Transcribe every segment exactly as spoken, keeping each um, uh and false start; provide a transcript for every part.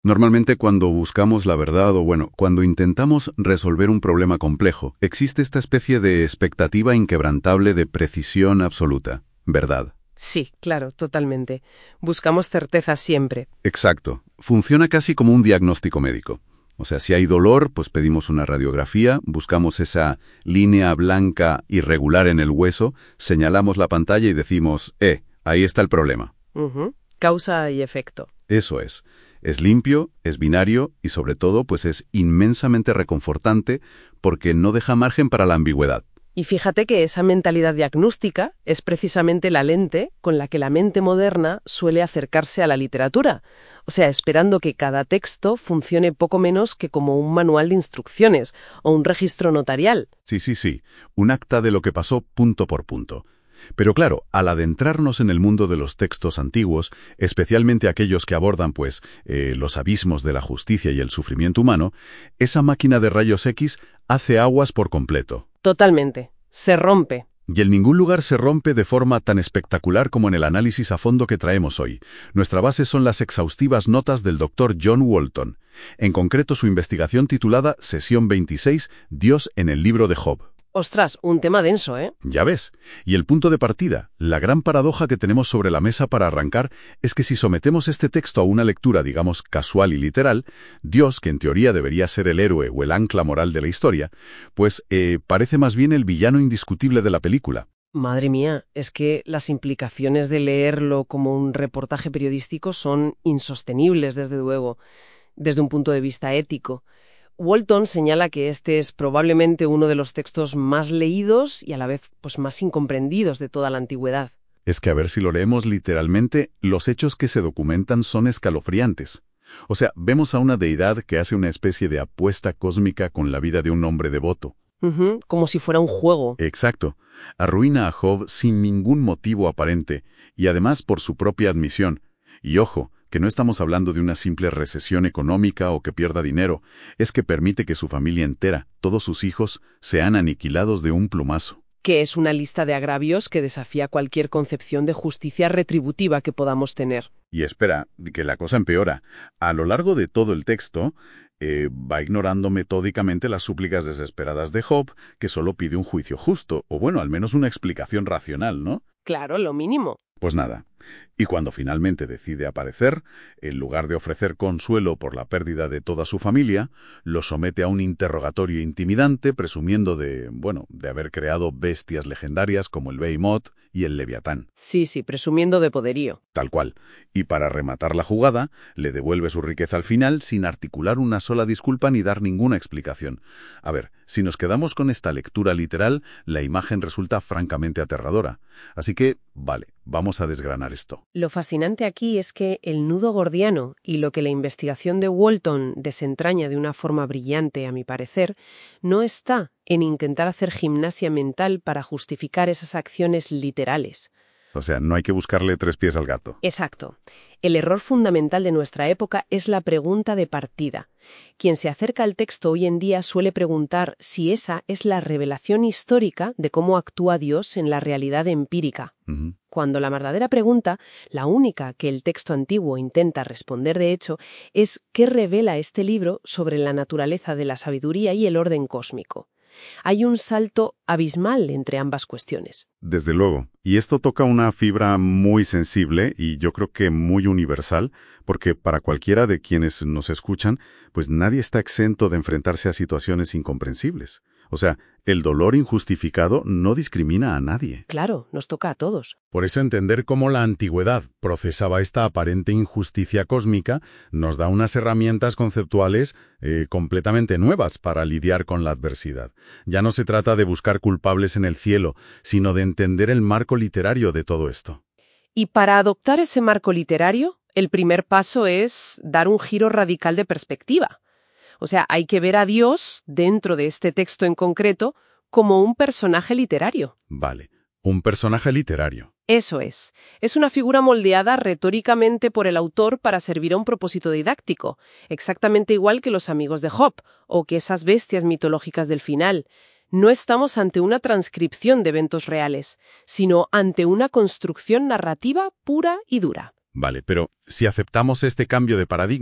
Normalmente cuando buscamos la verdad o bueno, cuando intentamos resolver un problema complejo, existe esta especie de expectativa inquebrantable de precisión absoluta, ¿verdad? Sí, claro, totalmente. Buscamos certeza siempre. Exacto. Funciona casi como un diagnóstico médico. O sea, si hay dolor, pues pedimos una radiografía, buscamos esa línea blanca irregular en el hueso, señalamos la pantalla y decimos, eh, ahí está el problema. Ujú. Causa y efecto. Eso es. Es limpio, es binario y sobre todo, pues es inmensamente reconfortante porque no deja margen para la ambigüedad. Y fíjate que esa mentalidad diagnóstica es precisamente la lente con la que la mente moderna suele acercarse a la literatura, o sea, esperando que cada texto funcione poco menos que como un manual de instrucciones o un registro notarial. Sí, sí, sí, un acta de lo que pasó punto por punto. Pero claro, al adentrarnos en el mundo de los textos antiguos, especialmente aquellos que abordan, pues, eh, los abismos de la justicia y el sufrimiento humano, esa máquina de rayos X hace aguas por completo. Totalmente. Se rompe. Y en ningún lugar se rompe de forma tan espectacular como en el análisis a fondo que traemos hoy. Nuestra base son las exhaustivas notas del doctor John Walton, en concreto su investigación titulada Sesión veintiséis, Dios en el libro de Job. Ostras, un tema denso, ¿eh? Ya ves. Y el punto de partida, la gran paradoja que tenemos sobre la mesa para arrancar, es que si sometemos este texto a una lectura, digamos, casual y literal, Dios, que en teoría debería ser el héroe o el ancla moral de la historia, pues eh, parece más bien el villano indiscutible de la película. Madre mía, es que las implicaciones de leerlo como un reportaje periodístico son insostenibles, desde luego, desde un punto de vista ético. Walton señala que este es probablemente uno de los textos más leídos y a la vez pues, más incomprendidos de toda la antigüedad. Es que a ver si lo leemos literalmente, los hechos que se documentan son escalofriantes. O sea, vemos a una deidad que hace una especie de apuesta cósmica con la vida de un hombre devoto. Uh-huh, como si fuera un juego. Exacto. Arruina a Job sin ningún motivo aparente y además por su propia admisión. Y ojo, que no estamos hablando de una simple recesión económica o que pierda dinero, es que permite que su familia entera, todos sus hijos, sean aniquilados de un plumazo. Que es una lista de agravios que desafía cualquier concepción de justicia retributiva que podamos tener. Y espera, que la cosa empeora. A lo largo de todo el texto, eh, va ignorando metódicamente las súplicas desesperadas de Job, que solo pide un juicio justo, o bueno, al menos una explicación racional, ¿no? Claro, lo mínimo. Pues nada. Y cuando finalmente decide aparecer, en lugar de ofrecer consuelo por la pérdida de toda su familia, lo somete a un interrogatorio intimidante presumiendo de, bueno, de haber creado bestias legendarias como el Behemoth y el Leviatán. Sí, sí, presumiendo de poderío. Tal cual. Y para rematar la jugada, le devuelve su riqueza al final sin articular una sola disculpa ni dar ninguna explicación. A ver, si nos quedamos con esta lectura literal, la imagen resulta francamente aterradora. Así que, vale, vamos a desgranar esto. Lo fascinante aquí es que el nudo gordiano y lo que la investigación de Walton desentraña de una forma brillante, a mi parecer, no está en intentar hacer gimnasia mental para justificar esas acciones literales. O sea, no hay que buscarle tres pies al gato. Exacto. El error fundamental de nuestra época es la pregunta de partida. Quien se acerca al texto hoy en día suele preguntar si esa es la revelación histórica de cómo actúa Dios en la realidad empírica. Uh-huh. Cuando la verdadera pregunta, la única que el texto antiguo intenta responder de hecho, es ¿qué revela este libro sobre la naturaleza de la sabiduría y el orden cósmico? Hay un salto abismal entre ambas cuestiones. Desde luego. Y esto toca una fibra muy sensible y yo creo que muy universal, porque para cualquiera de quienes nos escuchan, pues nadie está exento de enfrentarse a situaciones incomprensibles. O sea, el dolor injustificado no discrimina a nadie. Claro, nos toca a todos. Por eso entender cómo la antigüedad procesaba esta aparente injusticia cósmica nos da unas herramientas conceptuales eh, completamente nuevas para lidiar con la adversidad. Ya no se trata de buscar culpables en el cielo, sino de entender el marco literario de todo esto. Y para adoptar ese marco literario, el primer paso es dar un giro radical de perspectiva. O sea, hay que ver a Dios, dentro de este texto en concreto, como un personaje literario. Vale, un personaje literario. Eso es. Es una figura moldeada retóricamente por el autor para servir a un propósito didáctico, exactamente igual que los amigos de Job, o que esas bestias mitológicas del final. No estamos ante una transcripción de eventos reales, sino ante una construcción narrativa pura y dura. Vale, pero si aceptamos este cambio de paradigma,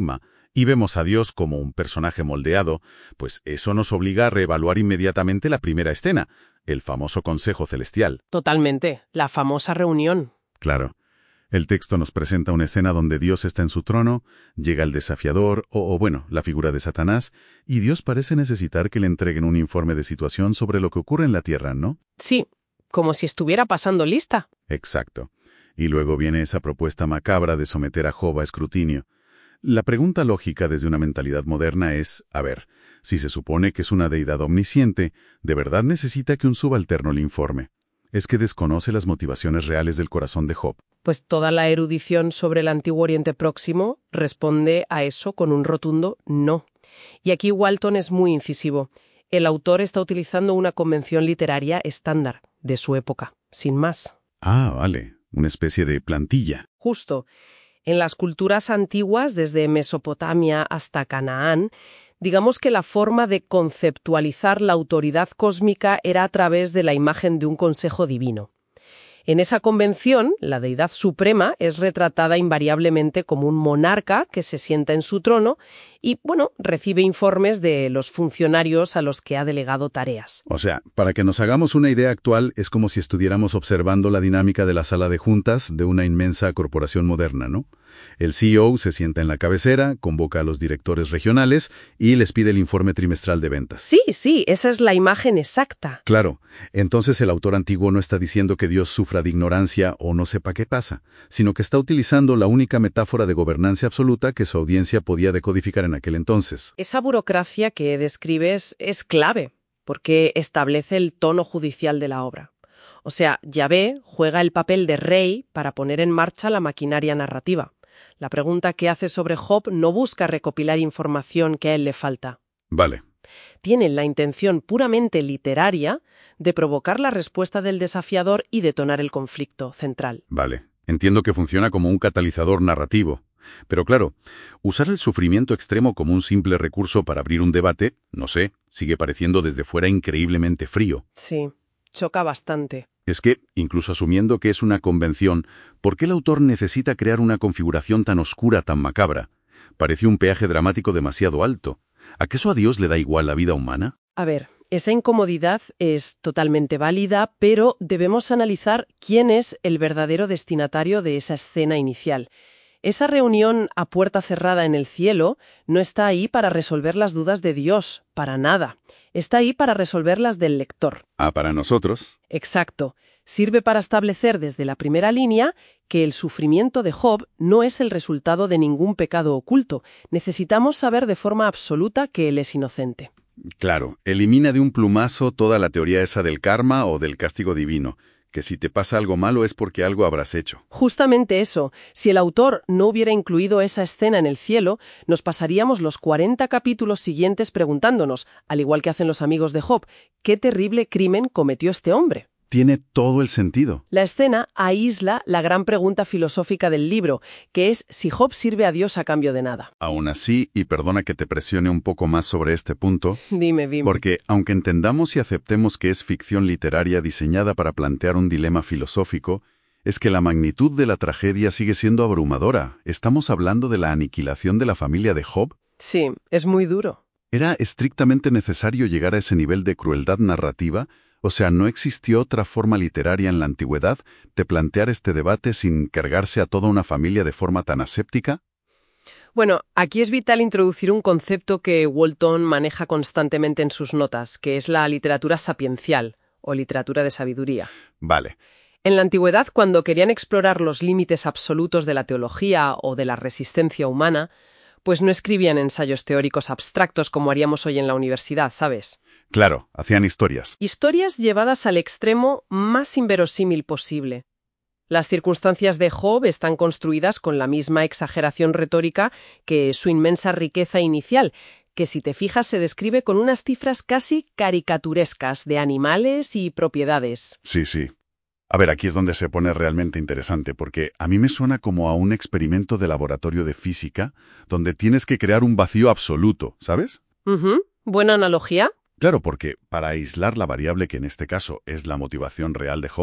y vemos a Dios como un personaje moldeado, pues eso nos obliga a reevaluar inmediatamente la primera escena, el famoso Consejo Celestial. Totalmente, la famosa reunión. Claro. El texto nos presenta una escena donde Dios está en su trono, llega el desafiador, o, o bueno, la figura de Satanás, y Dios parece necesitar que le entreguen un informe de situación sobre lo que ocurre en la tierra, ¿no? Sí, como si estuviera pasando lista. Exacto. Y luego viene esa propuesta macabra de someter a Job a escrutinio. La pregunta lógica desde una mentalidad moderna es, a ver, si se supone que es una deidad omnisciente, ¿de verdad necesita que un subalterno le informe? ¿Es que desconoce las motivaciones reales del corazón de Job? Pues toda la erudición sobre el Antiguo Oriente Próximo responde a eso con un rotundo no. Y aquí Walton es muy incisivo. El autor está utilizando una convención literaria estándar de su época, sin más. Ah, vale, una especie de plantilla. Justo. En las culturas antiguas, desde Mesopotamia hasta Canaán, digamos que la forma de conceptualizar la autoridad cósmica era a través de la imagen de un consejo divino. En esa convención, la deidad suprema es retratada invariablemente como un monarca que se sienta en su trono y, bueno, recibe informes de los funcionarios a los que ha delegado tareas. O sea, para que nos hagamos una idea actual, es como si estuviéramos observando la dinámica de la sala de juntas de una inmensa corporación moderna, ¿no? El C E O se sienta en la cabecera, convoca a los directores regionales y les pide el informe trimestral de ventas. Sí, sí, esa es la imagen exacta. Claro, entonces el autor antiguo no está diciendo que Dios sufra de ignorancia o no sepa qué pasa, sino que está utilizando la única metáfora de gobernanza absoluta que su audiencia podía decodificar en aquel entonces. Esa burocracia que describes es clave, porque establece el tono judicial de la obra. O sea, Yahvé juega el papel de rey para poner en marcha la maquinaria narrativa. La pregunta que hace sobre Job no busca recopilar información que a él le falta. Vale. Tiene la intención puramente literaria de provocar la respuesta del desafiador y detonar el conflicto central. Vale. Entiendo que funciona como un catalizador narrativo. Pero claro, usar el sufrimiento extremo como un simple recurso para abrir un debate, no sé, sigue pareciendo desde fuera increíblemente frío. Sí, choca bastante. Es que, incluso asumiendo que es una convención, ¿por qué el autor necesita crear una configuración tan oscura, tan macabra? Parece un peaje dramático demasiado alto. ¿Acaso a Dios le da igual la vida humana? A ver, esa incomodidad es totalmente válida, pero debemos analizar quién es el verdadero destinatario de esa escena inicial. Esa reunión a puerta cerrada en el cielo no está ahí para resolver las dudas de Dios, para nada. Está ahí para resolverlas del lector. Ah, para nosotros. Exacto. Sirve para establecer desde la primera línea que el sufrimiento de Job no es el resultado de ningún pecado oculto. Necesitamos saber de forma absoluta que él es inocente. Claro, elimina de un plumazo toda la teoría esa del karma o del castigo divino, que si te pasa algo malo es porque algo habrás hecho. Justamente eso. Si el autor no hubiera incluido esa escena en el cielo, nos pasaríamos los cuarenta capítulos siguientes preguntándonos, al igual que hacen los amigos de Job, ¿qué terrible crimen cometió este hombre? Tiene todo el sentido. La escena aísla la gran pregunta filosófica del libro, que es si Job sirve a Dios a cambio de nada. Aún así, y perdona que te presione un poco más sobre este punto, Dime, dime. porque aunque entendamos y aceptemos que es ficción literaria diseñada para plantear un dilema filosófico, es que la magnitud de la tragedia sigue siendo abrumadora. Estamos hablando de la aniquilación de la familia de Job. Sí, es muy duro. ¿Era estrictamente necesario llegar a ese nivel de crueldad narrativa? O sea, ¿no existió otra forma literaria en la antigüedad de plantear este debate sin cargarse a toda una familia de forma tan aséptica? Bueno, aquí es vital introducir un concepto que Walton maneja constantemente en sus notas, que es la literatura sapiencial, o literatura de sabiduría. Vale. En la antigüedad, cuando querían explorar los límites absolutos de la teología o de la resistencia humana, pues no escribían ensayos teóricos abstractos como haríamos hoy en la universidad, ¿sabes? Claro, hacían historias. Historias llevadas al extremo más inverosímil posible. Las circunstancias de Job están construidas con la misma exageración retórica que su inmensa riqueza inicial, que si te fijas se describe con unas cifras casi caricaturescas de animales y propiedades. Sí, sí. A ver, aquí es donde se pone realmente interesante, porque a mí me suena como a un experimento de laboratorio de física, donde tienes que crear un vacío absoluto, ¿sabes? Uh-huh. ¿Buena analogía? Claro, porque para aislar la variable que en este caso es la motivación real de Job,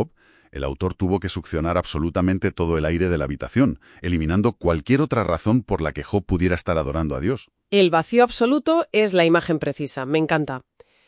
El autor tuvo que succionar absolutamente todo el aire de la habitación, eliminando cualquier otra razón por la que Job pudiera estar adorando a Dios. El vacío absoluto es la imagen precisa, me encanta.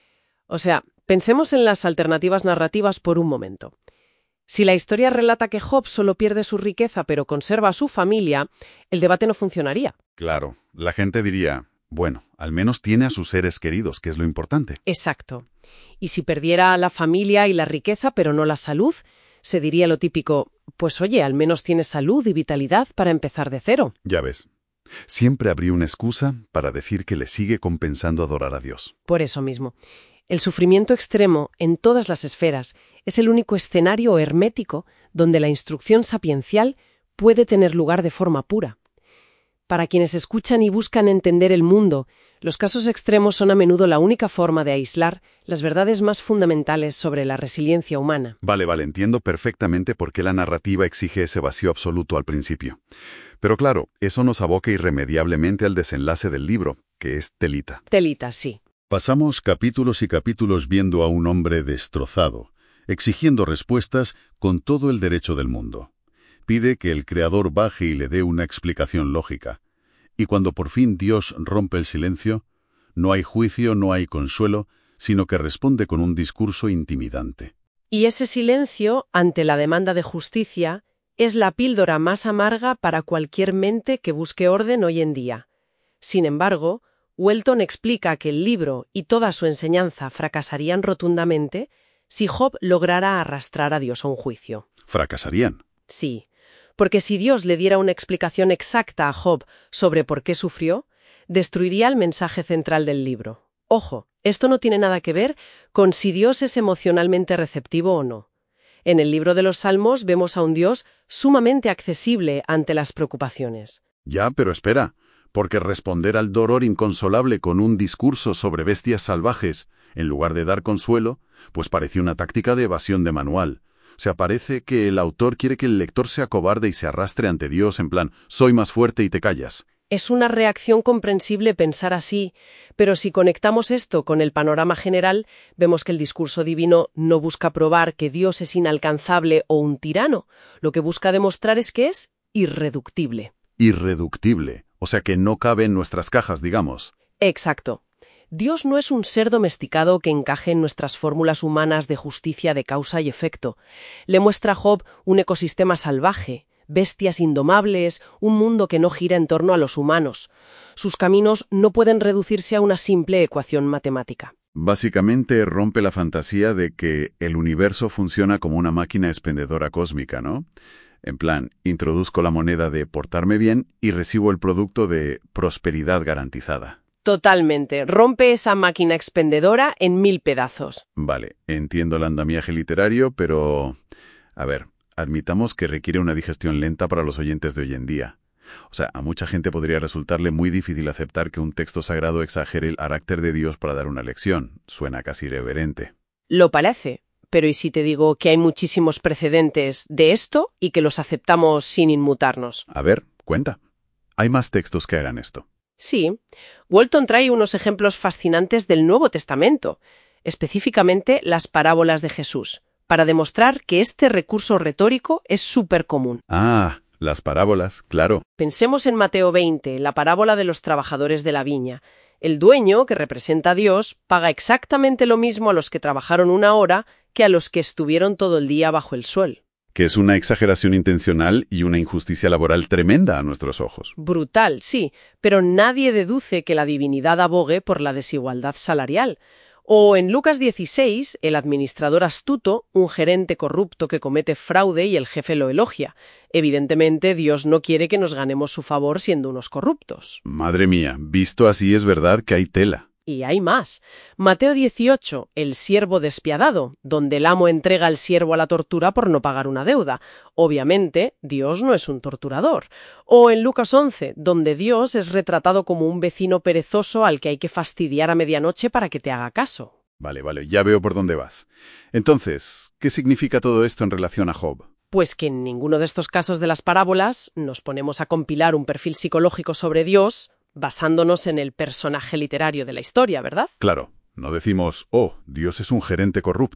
O sea, pensemos en las alternativas narrativas por un momento. Si la historia relata que Job solo pierde su riqueza pero conserva a su familia, el debate no funcionaría. Claro, la gente diría, bueno, al menos tiene a sus seres queridos, que es lo importante. Exacto. Y si perdiera la familia y la riqueza pero no la salud, se diría lo típico, pues oye, al menos tiene salud y vitalidad para empezar de cero. Ya ves. Siempre habría una excusa para decir que le sigue compensando adorar a Dios. Por eso mismo. El sufrimiento extremo, en todas las esferas, es el único escenario hermético donde la instrucción sapiencial puede tener lugar de forma pura. Para quienes escuchan y buscan entender el mundo, los casos extremos son a menudo la única forma de aislar las verdades más fundamentales sobre la resiliencia humana. Vale, vale, entiendo perfectamente por qué la narrativa exige ese vacío absoluto al principio. Pero claro, eso nos aboca irremediablemente al desenlace del libro, que es telita. Telita, sí. Pasamos capítulos y capítulos viendo a un hombre destrozado, exigiendo respuestas con todo el derecho del mundo. Pide que el Creador baje y le dé una explicación lógica. Y cuando por fin Dios rompe el silencio, no hay juicio, no hay consuelo, sino que responde con un discurso intimidante. Y ese silencio, ante la demanda de justicia, es la píldora más amarga para cualquier mente que busque orden hoy en día. Sin embargo, Welton explica que el libro y toda su enseñanza fracasarían rotundamente si Job lograra arrastrar a Dios a un juicio. ¿Fracasarían? Sí, porque si Dios le diera una explicación exacta a Job sobre por qué sufrió, destruiría el mensaje central del libro. Ojo, esto no tiene nada que ver con si Dios es emocionalmente receptivo o no. En el libro de los Salmos vemos a un Dios sumamente accesible ante las preocupaciones. Ya, pero espera. Porque responder al dolor inconsolable con un discurso sobre bestias salvajes, en lugar de dar consuelo, pues parece una táctica de evasión de manual. O sea, parece que el autor quiere que el lector sea cobarde y se arrastre ante Dios en plan, soy más fuerte y te callas. Es una reacción comprensible pensar así, pero si conectamos esto con el panorama general, vemos que el discurso divino no busca probar que Dios es inalcanzable o un tirano. Lo que busca demostrar es que es irreductible. Irreductible. O sea que no cabe en nuestras cajas, digamos. Exacto. Dios no es un ser domesticado que encaje en nuestras fórmulas humanas de justicia de causa y efecto. Le muestra a Job un ecosistema salvaje, bestias indomables, un mundo que no gira en torno a los humanos. Sus caminos no pueden reducirse a una simple ecuación matemática. Básicamente rompe la fantasía de que el universo funciona como una máquina expendedora cósmica, ¿no? En plan, introduzco la moneda de portarme bien y recibo el producto de prosperidad garantizada. Totalmente. Rompe esa máquina expendedora en mil pedazos. Vale, entiendo el andamiaje literario, pero... A ver, admitamos que requiere una digestión lenta para los oyentes de hoy en día. O sea, a mucha gente podría resultarle muy difícil aceptar que un texto sagrado exagere el carácter de Dios para dar una lección. Suena casi irreverente. Lo parece. Pero ¿y si te digo que hay muchísimos precedentes de esto y que los aceptamos sin inmutarnos? A ver, cuenta. Hay más textos que hagan esto. Sí. Welton trae unos ejemplos fascinantes del Nuevo Testamento, específicamente las parábolas de Jesús, para demostrar que este recurso retórico es súper común. Ah, las parábolas, claro. Pensemos en Mateo veinte, la parábola de los trabajadores de la viña. El dueño, que representa a Dios, paga exactamente lo mismo a los que trabajaron una hora que a los que estuvieron todo el día bajo el sol. Que es una exageración intencional y una injusticia laboral tremenda a nuestros ojos. Brutal, sí, pero nadie deduce que la divinidad abogue por la desigualdad salarial. O en Lucas dieciséis, el administrador astuto, un gerente corrupto que comete fraude y el jefe lo elogia. Evidentemente, Dios no quiere que nos ganemos su favor siendo unos corruptos. Madre mía, visto así es verdad que hay tela. Y hay más. Mateo dieciocho, el siervo despiadado, donde el amo entrega al siervo a la tortura por no pagar una deuda. Obviamente, Dios no es un torturador. O en Lucas once, donde Dios es retratado como un vecino perezoso al que hay que fastidiar a medianoche para que te haga caso. Vale, vale, ya veo por dónde vas. Entonces, ¿qué significa todo esto en relación a Job? Pues que en ninguno de estos casos de las parábolas nos ponemos a compilar un perfil psicológico sobre Dios basándonos en el personaje literario de la historia, ¿verdad? Claro, no decimos, oh, Dios es un gerente corrupto.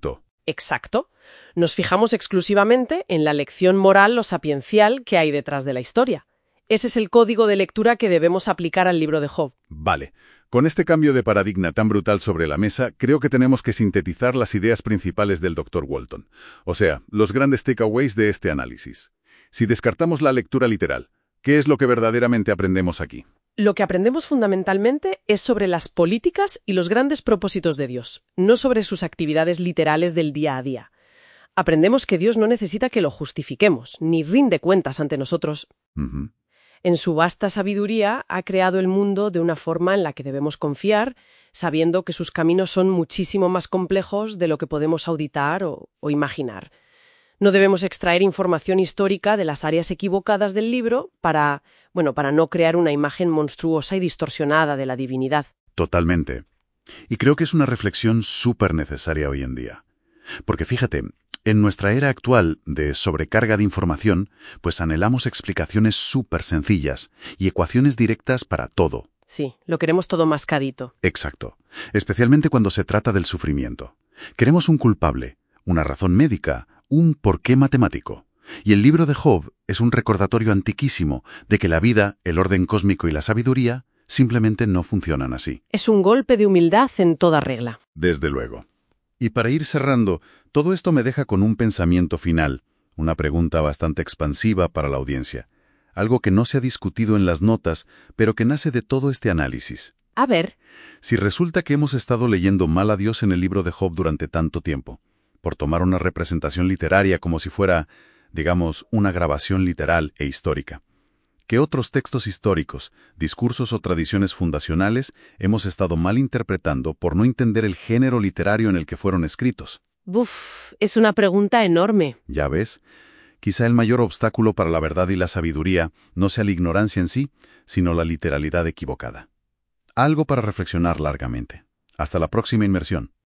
Exacto. Nos fijamos exclusivamente en la lección moral o sapiencial que hay detrás de la historia. Ese es el código de lectura que debemos aplicar al libro de Job. Vale. Con este cambio de paradigma tan brutal sobre la mesa, creo que tenemos que sintetizar las ideas principales del doctor Walton. O sea, los grandes takeaways de este análisis. Si descartamos la lectura literal, ¿qué es lo que verdaderamente aprendemos aquí? Lo que aprendemos fundamentalmente es sobre las políticas y los grandes propósitos de Dios, no sobre sus actividades literales del día a día. Aprendemos que Dios no necesita que lo justifiquemos, ni rinde cuentas ante nosotros. Uh-huh. En su vasta sabiduría ha creado el mundo de una forma en la que debemos confiar, sabiendo que sus caminos son muchísimo más complejos de lo que podemos auditar o, o imaginar. No debemos extraer información histórica de las áreas equivocadas del libro para, bueno, para no crear una imagen monstruosa y distorsionada de la divinidad. Totalmente. Y creo que es una reflexión súper necesaria hoy en día. Porque fíjate, en nuestra era actual de sobrecarga de información, pues anhelamos explicaciones súper sencillas y ecuaciones directas para todo. Sí, lo queremos todo mascadito. Exacto. Especialmente cuando se trata del sufrimiento. Queremos un culpable, una razón médica, un porqué matemático. Y el libro de Job es un recordatorio antiquísimo de que la vida, el orden cósmico y la sabiduría simplemente no funcionan así. Es un golpe de humildad en toda regla. Desde luego. Y para ir cerrando, todo esto me deja con un pensamiento final, una pregunta bastante expansiva para la audiencia. Algo que no se ha discutido en las notas, pero que nace de todo este análisis. A ver. Si resulta que hemos estado leyendo mal a Dios en el libro de Job durante tanto tiempo, por tomar una representación literaria como si fuera, digamos, una grabación literal e histórica, ¿qué otros textos históricos, discursos o tradiciones fundacionales hemos estado mal interpretando por no entender el género literario en el que fueron escritos? Buf, es una pregunta enorme. Ya ves, quizá el mayor obstáculo para la verdad y la sabiduría no sea la ignorancia en sí, sino la literalidad equivocada. Algo para reflexionar largamente. Hasta la próxima inmersión.